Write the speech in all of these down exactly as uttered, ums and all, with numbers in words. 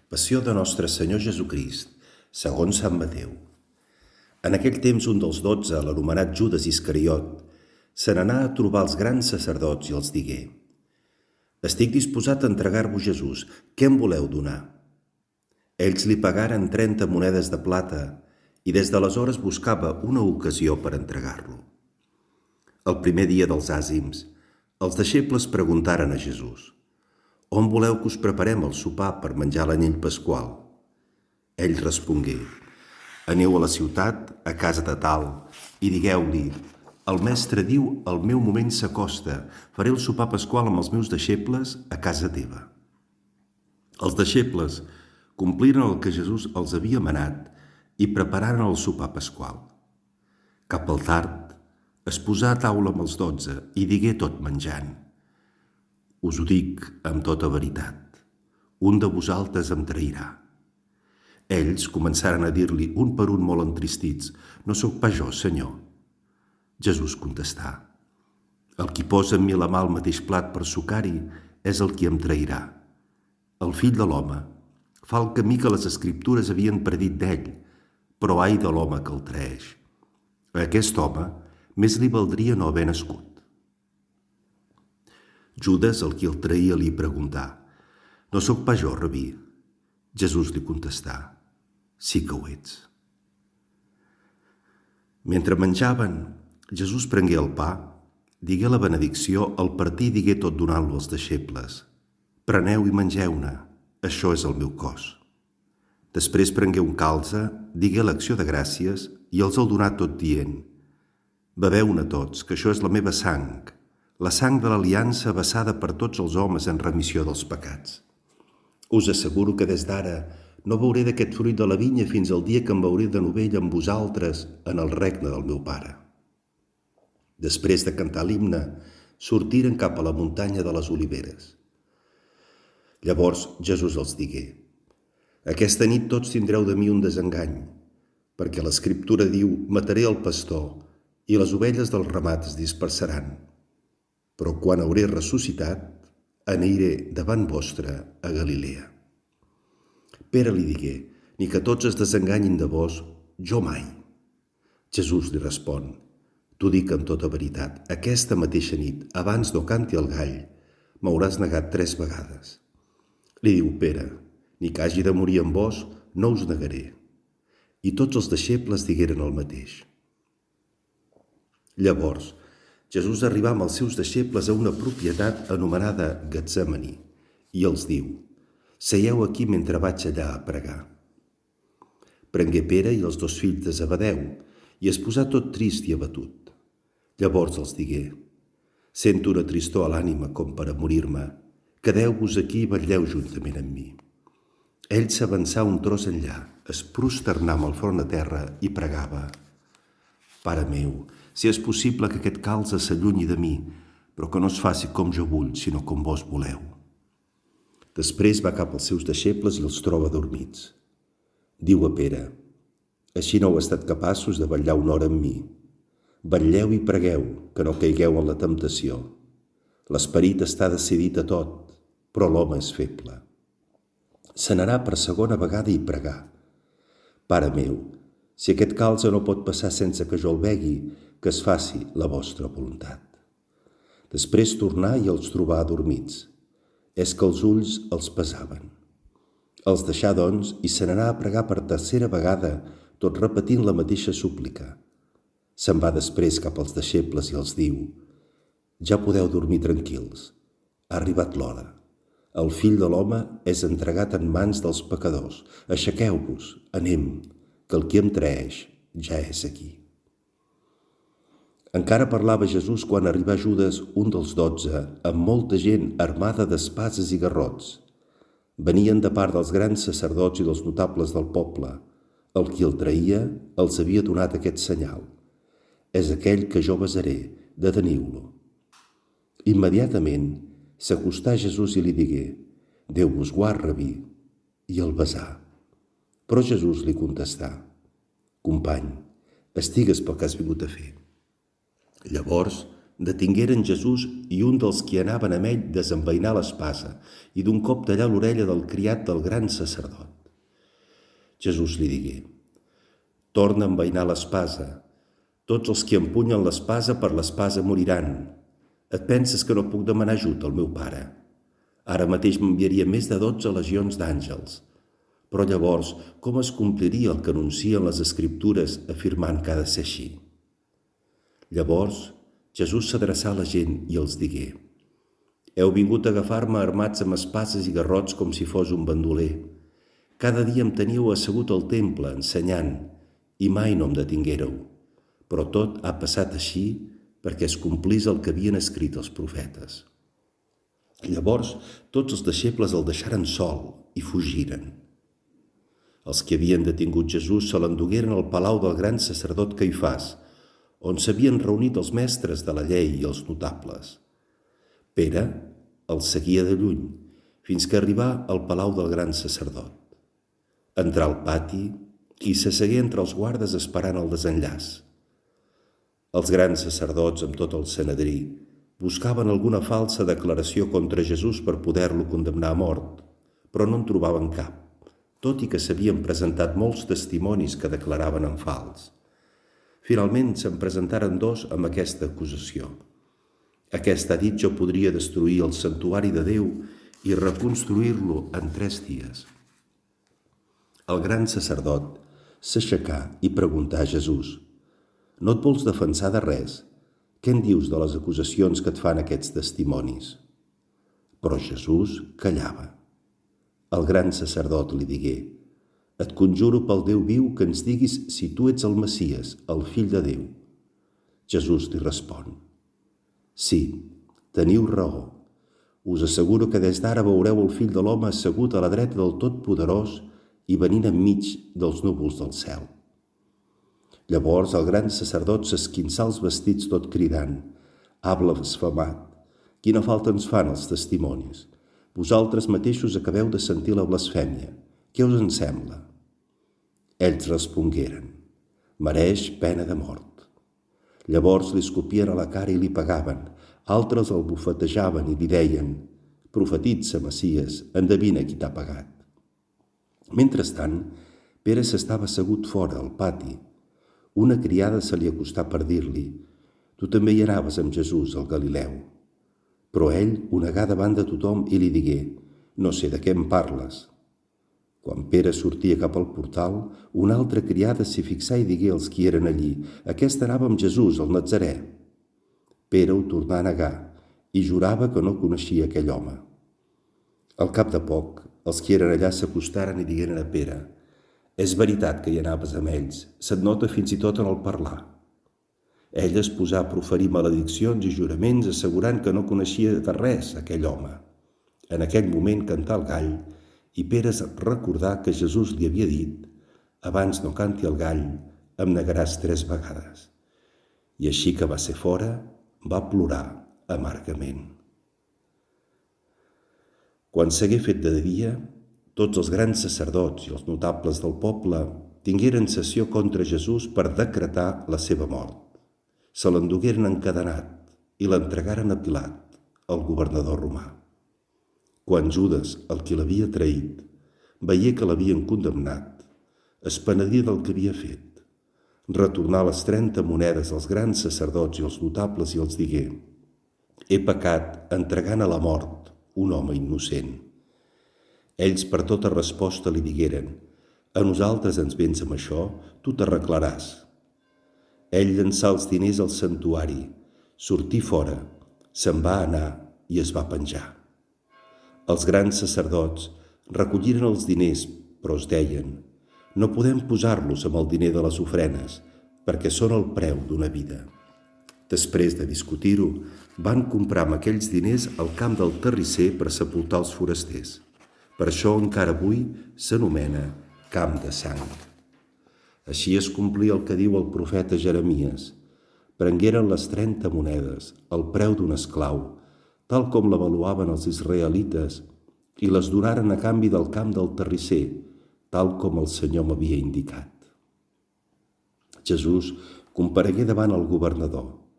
Passió de Nostre Senyor Jesucrist, segons Sant Mateu. En aquell temps un dels dotze, l'anomenat Judes Iscariot, se n'anà a trobar els grans sacerdots i els digué: «Estic disposat a entregar-vos Jesús, què em voleu donar?» Ells li pagaren trenta monedes de plata i des d'aleshores buscava una ocasió per entregar-lo. El primer dia dels àzims, els deixebles preguntaren a Jesús: «On voleu que us preparem el sopar per menjar l'anyell pasqual?» Ell respongué: «Aneu a la ciutat, a casa de tal, i digueu-li: el mestre diu, el meu moment s'acosta, faré el sopar pasqual amb els meus deixebles a casa teva». Els deixebles compliren el que Jesús els havia manat i prepararen el sopar pasqual. Cap al tard, es posà a taula amb els dotze i digué tot menjant: «Us ho dic amb tota veritat, un de vosaltres em trairà». Ells començaren a dir-li un per un molt entristits: «No sóc pas jo, Senyor». Jesús contestà: «El qui posa amb mi la mà al mateix plat per sucar-hi és el qui em trairà. El fill de l'home fa el camí que les Escriptures havien predit d'ell, però ai de l'home que el traeix. A aquest home més li valdria no haver nascut». Judes, el qui el traïa, li preguntà: «No sóc pas jo, rabí?» Jesús li contestà: «Sí que ho ets». Mentre menjaven, Jesús prengué el pa, digué la benedicció, el partí i digué tot donant-lo als deixebles: «Preneu i mengeu-ne, això és el meu cos». Després prengué un calze, digué l'acció de gràcies i els el donà tot dient: «Beveu-ne tots, que això és la meva sang, la sang de l'aliança vessada per tots els homes en remissió dels pecats. Us asseguro que des d'ara no beuré d'aquest fruit de la vinya fins al dia que em veuré de novell amb vosaltres en el regne del meu Pare». Després de cantar l'himne, sortiren cap a la muntanya de les Oliveres. Llavors Jesús els digué: «Aquesta nit tots tindreu de mi un desengany, perquè l'Escriptura diu: mataré el pastor i les ovelles del ramat es dispersaran. Però quan hauré ressuscitat, aniré davant vostre a Galilea». Pere li digué: «Ni que tots es desenganyin de vos, jo mai». Jesús li respon: «T'ho dic amb tota veritat, aquesta mateixa nit, abans no canti el gall, m'hauràs negat tres vegades». Li diu Pere: «Ni que hagi de morir amb vos, no us negaré». I tots els deixebles digueren el mateix. Llavors, Jesús arribà amb els seus deixebles a una propietat anomenada Getsemani i els diu: «Seieu aquí mentre vaig allà a pregar». Prengué Pere i els dos fills de Zebedeu i es posà tot trist i abatut. Llavors els digué: «Sento una tristor a l'ànima com per a morir-me. Quedeu-vos aquí i vetlleu juntament amb mi». Ell s'avançà un tros enllà, es prosternà amb el front a terra i pregava: «Pare meu, si és possible que aquest calze s'allunyi de mi, però que no es faci com jo vull, sinó com vos voleu». Després va cap als seus deixebles i els troba dormits. Diu a Pere: «Així no heu estat capaços de vetllar una hora amb mi. Vetlleu i pregueu, que no caigueu en la temptació. L'esperit està decidit a tot, però l'home és feble». Se n'anà per segona vegada i pregà: «Pare meu, si aquest calze no pot passar sense que jo el begui, que es faci la vostra voluntat». Després tornà i els trobà adormits. És que els ulls els pesaven. Els deixà, doncs, i se n'anà a pregar per tercera vegada, tot repetint la mateixa súplica. Se'n va després cap als deixebles i els diu: «Ja podeu dormir tranquils. Ha arribat l'hora. El fill de l'home és entregat en mans dels pecadors. Aixequeu-vos, anem, que el qui em traeix ja és aquí». Encara parlava Jesús quan arribà Judes, un dels dotze, amb molta gent armada d'espases i garrots. Venien de part dels grans sacerdots i dels notables del poble. El qui el traïa els havia donat aquest senyal: «És aquell que jo besaré, deteniu-lo». Immediatament s'acostà a Jesús i li digué: «Déu vos guard, rabí», i el besà. Però Jesús li contestà: «Company, estigues pel que has vingut a fer». Llavors detingueren Jesús i un dels qui anaven amb ell desenvainar l'espasa i d'un cop tallar l'orella del criat del gran sacerdot. Jesús li digué: «Torna a envainar l'espasa. Tots els qui empunyen l'espasa per l'espasa moriran. Et penses que no puc demanar ajut al meu pare? Ara mateix m'enviaria més de dotze legions d'àngels. Però llavors, com es compliria el que anuncien les Escriptures afirmant que ha de ser així?» Llavors, Jesús s'adreçà a la gent i els digué: «Heu vingut a agafar-me armats amb espases i garrots com si fos un bandoler. Cada dia em teníeu assegut al temple, ensenyant, i mai no em detinguéreu. Però tot ha passat així perquè es complís el que havien escrit els profetes». Llavors, tots els deixebles el deixaren sol i fugiren. Els que havien detingut Jesús se l'endugueren al palau del gran sacerdot Caifàs, on s'havien reunit els mestres de la llei i els notables. Pere el seguia de lluny, fins que arribà al palau del gran sacerdot. Entrà al pati i s'assegué entre els guardes esperant el desenllaç. Els grans sacerdots, amb tot el Sanedrí, buscaven alguna falsa declaració contra Jesús per poder-lo condemnar a mort, però no en trobaven cap, tot i que s'havien presentat molts testimonis que declaraven en fals. Finalment se'n presentaren dos amb aquesta acusació. Aquest ha dit: «Jo podria destruir el santuari de Déu i reconstruir-lo en tres dies». El gran sacerdot s'aixecà i preguntà a Jesús: «No et vols defensar de res? Què en dius de les acusacions que et fan aquests testimonis?» Però Jesús callava. El gran sacerdot li digué: «Et conjuro pel Déu viu que ens diguis si tu ets el Messies, el Fill de Déu». Jesús li respon: «Sí, teniu raó. Us asseguro que des d'ara veureu el Fill de l'home assegut a la dreta del Totpoderós i venint enmig dels núvols del cel». Llavors el gran sacerdot s'esquinçà els vestits tot cridant: «Ha blasfemat! Quina falta ens fan els testimonis? Vosaltres mateixos acabeu de sentir la blasfèmia. Què us en sembla?» Ells respongueren: «Mereix pena de mort». Llavors li escopien a la cara i li pegaven. Altres el bufetejaven i li deien: «Profetitza, Messies, endevina qui t'ha pegat». Mentrestant, Pere s'estava assegut fora, al pati. Una criada se li acostà per dir-li: «Tu també hi anaves amb Jesús, al Galileu». Però ell ho negà davant de tothom i li digué: «No sé de què em parles». Quan Pere sortia cap al portal, una altra criada s'hi fixà i digué als qui eren allí: «Aquest anava amb Jesús, el Natzarè». Pere ho tornà a negar i jurava que no coneixia aquell home. Al cap de poc, els qui eren allà s'acostaren i digueren a Pere: «És veritat que hi anaves amb ells, se't nota fins i tot en el parlar». Ell es posà a proferir malediccions i juraments assegurant que no coneixia de res aquell home. En aquell moment cantà el gall i Pere es recordà que Jesús li havia dit: «Abans no canti el gall, em negaràs tres vegades». I així que va ser fora, va plorar amargament. Quan s'hagué fet de dia, tots els grans sacerdots i els notables del poble tingueren sessió contra Jesús per decretar la seva mort. Se l'endugueren encadenat i l'entregaren a Pilat, el governador romà. Quan Judes, el qui l'havia traït, veié que l'havien condemnat, es penedia del que havia fet. Retornà les trenta monedes als grans sacerdots i als notables i els digué: «He pecat entregant a la mort un home innocent». Ells per tota resposta li digueren: «A nosaltres ens vens amb això, tu t'arreglaràs». Ell llançà els diners al santuari, sortí fora, se'n va anar i es va penjar. Els grans sacerdots recolliren els diners, però es deien: «No podem posar-los amb el diner de les ofrenes, perquè són el preu d'una vida». Després de discutir-ho, van comprar amb aquells diners el camp del terrisser per sepultar els forasters. Per això encara avui s'anomena camp de sang. Així es complia el que diu el profeta Jeremies: «Prengueren les trenta monedes, el preu d'un esclau, tal com l'avaluaven els israelites, i les donaren a canvi del camp del terrisser, tal com el Senyor m'havia indicat». Jesús comparegué davant el governador.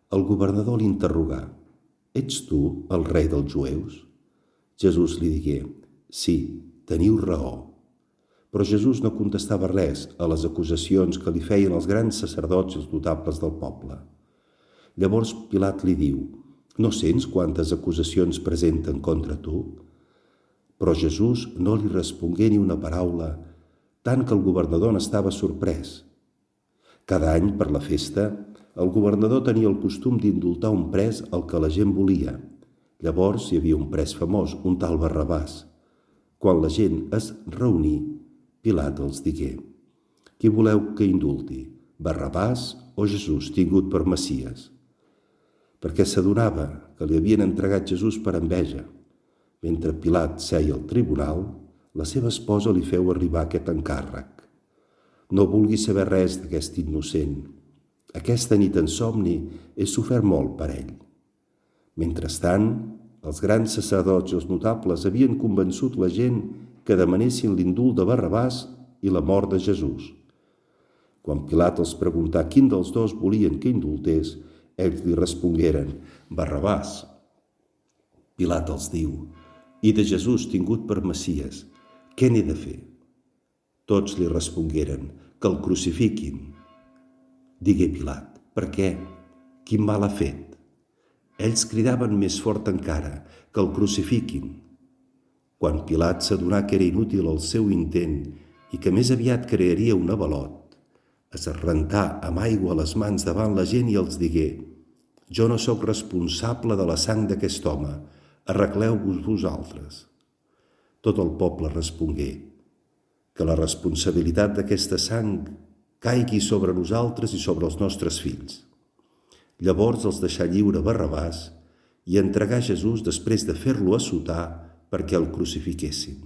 El governador l'interrogà: «Ets tu el rei dels jueus?» Jesús li digué: «Sí, teniu raó». Però Jesús no contestava res a les acusacions que li feien els grans sacerdots i els notables del poble. Llavors Pilat li diu: «No sents quantes acusacions presenten contra tu?» Però Jesús no li respongué ni una paraula, tant que el governador n'estava sorprès. Cada any, per la festa, el governador tenia el costum d'indultar un pres al que la gent volia. Llavors hi havia un pres famós, un tal Barrabàs. Quan la gent es reuní, Pilat els digué: «Qui voleu que indulti, Barrabàs o Jesús, tingut per Messies?» Perquè s'adonava que li havien entregat Jesús per enveja. Mentre Pilat seia al tribunal, la seva esposa li feu arribar aquest encàrrec: «No vulgui saber res d'aquest innocent. Aquesta nit en somni he sofert molt per ell». Mentrestant, els grans sacerdots i els notables havien convençut la gent que demanessin l'indult de Barrabàs i la mort de Jesús. Quan Pilat els preguntà quin dels dos volien que indultés, ells li respongueren: «Barrabàs». Pilat els diu: «I de Jesús, tingut per Messies, què n'he de fer?» Tots li respongueren: «Que el crucifiquin». Digué Pilat: «Per què? Quin mal ha fet?» Ells cridaven més fort encara: «Que el crucifiquin». Quan Pilat s'adonà que era inútil el seu intent i que més aviat crearia un avalot, es rentà amb aigua les mans davant la gent i els digué: «Jo no sóc responsable de la sang d'aquest home, arregleu-vos vosaltres». Tot el poble respongué: «Que la responsabilitat d'aquesta sang caigui sobre nosaltres i sobre els nostres fills». Llavors els deixà lliure Barrabàs i entregà Jesús després de fer-lo assotar perquè el crucifiquessin.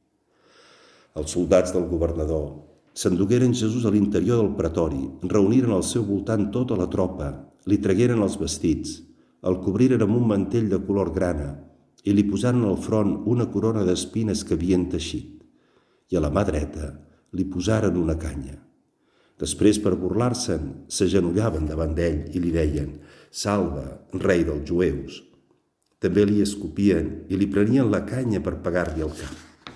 Els soldats del governador s'endugueren Jesús a l'interior del pretori, reuniren al seu voltant tota la tropa, li tragueren els vestits, el cobriren amb un mantell de color grana i li posaren al front una corona d'espines que havien teixit, i a la mà dreta li posaren una canya. Després, per burlar-se'n, s'agenollaven davant d'ell i li deien: «Salve, rei dels jueus». També li escopien i li prenien la canya per pegar-li al cap.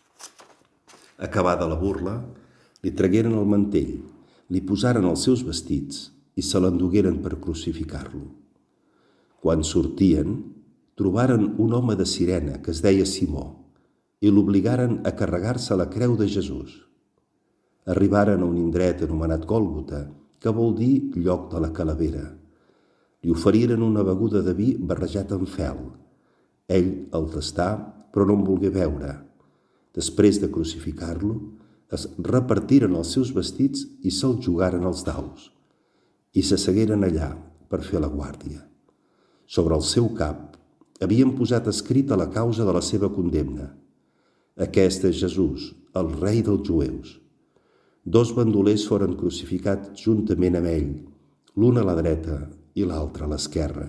Acabada la burla, li tragueren el mantell, li posaren els seus vestits i se l'endugueren per crucificar-lo. Quan sortien, trobaren un home de Cirene que es deia Simó i l'obligaren a carregar-se la creu de Jesús. Arribaren a un indret anomenat Gòlgota, que vol dir lloc de la calavera. Li oferiren una beguda de vi barrejat amb fel. Ell el tastà, però no en volgué beure. Després de crucificar-lo, es repartiren els seus vestits i se'ls jugaren als daus. I s'assegueren allà per fer la guàrdia. Sobre el seu cap havien posat escrita la causa de la seva condemna: «Aquest és Jesús, el rei dels jueus». Dos bandolers foren crucificats juntament amb ell, l'un a la dreta i l'altre a l'esquerra.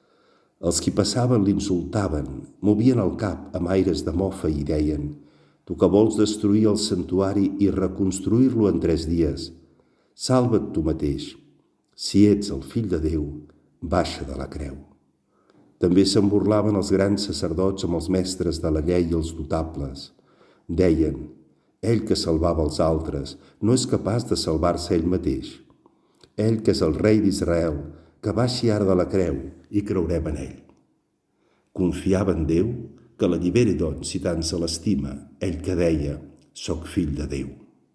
Els qui passaven l'insultaven, movien el cap amb aires de mofa i deien: «Tu que vols destruir el santuari i reconstruir-lo en tres dies, salva't tu mateix. Si ets el fill de Déu, baixa de la creu». També se'n burlaven els grans sacerdots amb els mestres de la llei i els notables. Deien: «Ell que salvava els altres no és capaç de salvar-se ell mateix. Ell que és el rei d'Israel, que baixi ara de la creu i creurem en ell». Confiava en Déu, que l'alliberi, doncs, si tant se l'estima, ell que deia: «Soc fill de Déu».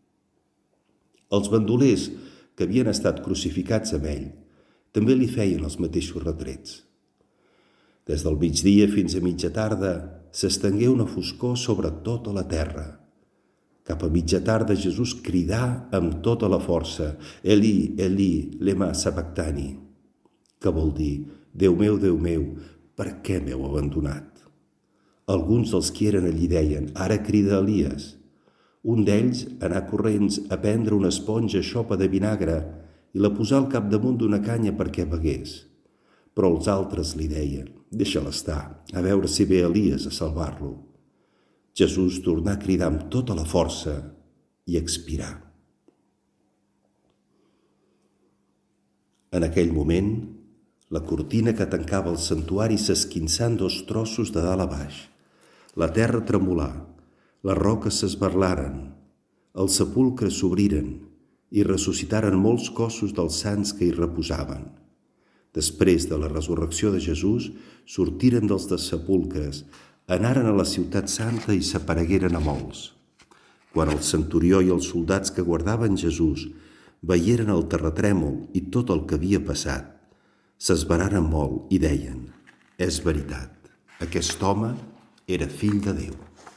Els bandolers que havien estat crucificats amb ell també li feien els mateixos retrets. Des del migdia fins a mitja tarda s'estengué una foscor sobre tota la terra. Cap a mitja tarda Jesús cridà amb tota la força: «Elí, Elí, lema sabactani», que vol dir: «Déu meu, Déu meu, per què m'heu abandonat?» Alguns dels qui eren allí deien: «Ara crida Elies». Un d'ells anà corrents a prendre una esponja xopa de vinagre i la posà al capdamunt d'una canya perquè begués. Però els altres li deien: «Deixa-la estar, a veure si ve Elies a salvar-lo». Jesús tornà a cridar amb tota la força i expirà. En aquell moment, La cortina que tancava el santuari s'esquinçà en dos trossos de dalt a baix. La terra tremolà, les roques s'esberlaren, els sepulcres s'obriren i ressuscitaren molts cossos dels sants que hi reposaven. Després de la resurrecció de Jesús, sortiren dels sepulcres, anaren a la ciutat santa i s'aparegueren a molts. Quan el centurió i els soldats que guardaven Jesús veieren el terratrèmol i tot el que havia passat, s'esveraren molt i deien: «És veritat, aquest home era fill de Déu».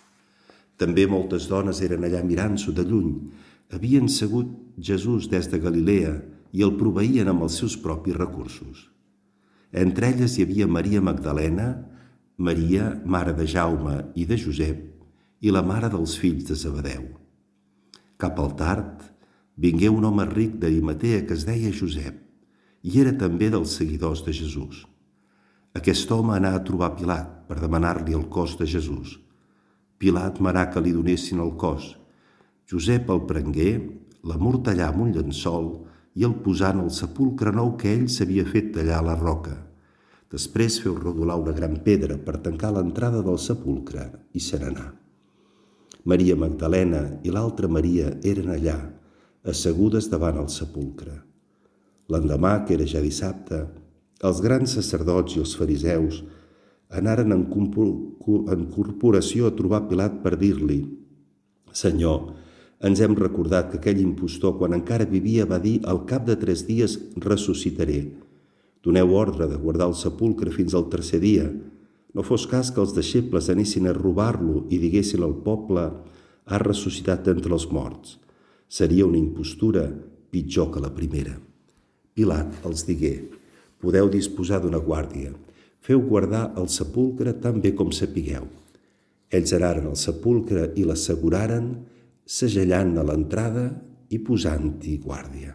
També moltes dones eren allà mirant-s'ho de lluny. Havien segut Jesús des de Galilea i el proveïen amb els seus propis recursos. Entre elles hi havia Maria Magdalena, Maria, mare de Jaume i de Josep, i la mare dels fills de Zebedeu. Cap al tard, vingué un home ric d'Arimatea que es deia Josep, i era també dels seguidors de Jesús. Aquest home anà a trobar Pilat per demanar-li el cos de Jesús. Pilat manà que li donessin el cos. Josep el prengué, l'amortallà amb un llençol i el posà en el sepulcre nou que ell s'havia fet tallar a la roca. Després feu rodolar una gran pedra per tancar l'entrada del sepulcre i se n'anà. Maria Magdalena i l'altra Maria eren allà, assegudes davant el sepulcre. L'endemà, que era ja dissabte, els grans sacerdots i els fariseus anaren en corporació a trobar Pilat per dir-li: «Senyor, ens hem recordat que aquell impostor, quan encara vivia, va dir: al cap de tres dies ressuscitaré. Doneu ordre de guardar el sepulcre fins al tercer dia. No fos cas que els deixebles anessin a robar-lo i diguessin al poble: ha ressuscitat d'entre els morts. Seria una impostura pitjor que la primera». Pilat els digué: «Podeu disposar d'una guàrdia. Feu guardar el sepulcre tan bé com sapigueu». Ells anaren al sepulcre i l'asseguraren, segellant a l'entrada i posant-hi guàrdia.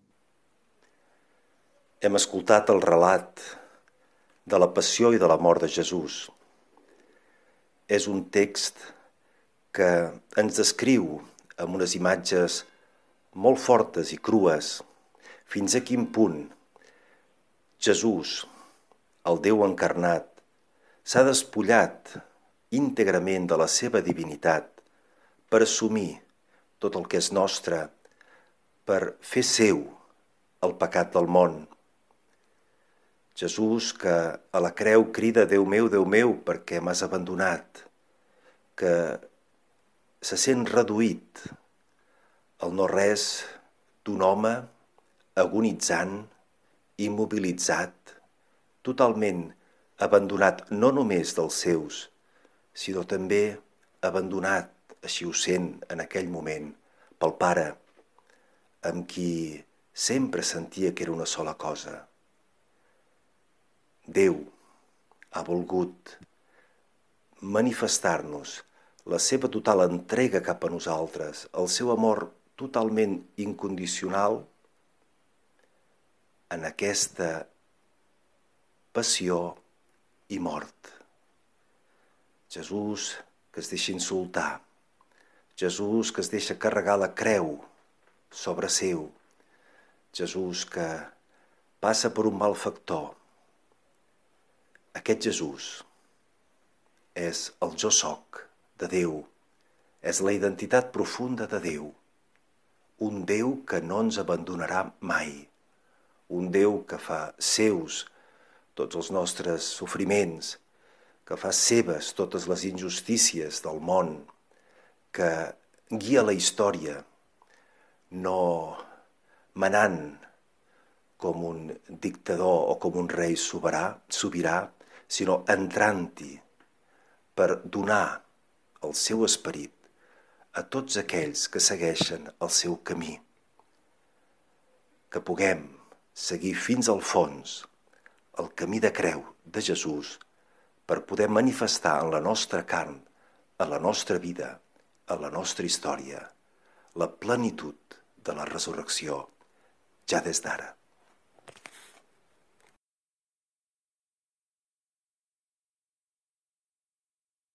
Hem escoltat el relat de la passió i de la mort de Jesús. És un text que ens descriu amb unes imatges molt fortes i crues fins a quin punt Jesús, el Déu encarnat, s'ha despullat íntegrament de la seva divinitat per assumir tot el que és nostre, per fer seu el pecat del món. Jesús, que a la creu crida: «Déu meu, Déu meu, per què m'has abandonat?», que se sent reduït al no-res d'un home agonitzant, immobilitzat, totalment abandonat no només dels seus, sinó també abandonat, així ho sent en aquell moment, pel Pare, amb qui sempre sentia que era una sola cosa. Déu ha volgut manifestar-nos la seva total entrega cap a nosaltres, el seu amor totalment incondicional en aquesta passió i mort. Jesús que es deixa insultar, Jesús que es deixa carregar la creu sobre seu, Jesús que passa per un malfactor. Aquest Jesús és el jo soc de Déu, és la identitat profunda de Déu, un Déu que no ens abandonarà mai, un Déu que fa seus tots els nostres sofriments, que fa seves totes les injustícies del món, que guia la història, no manant com un dictador o com un rei sobirà, sobirà, sinó entrant-hi per donar el seu esperit a tots aquells que segueixen el seu camí. Que puguem seguir fins al fons el camí de creu de Jesús per poder manifestar en la nostra carn, en la nostra vida, en la nostra història, la plenitud de la resurrecció ja des d'ara.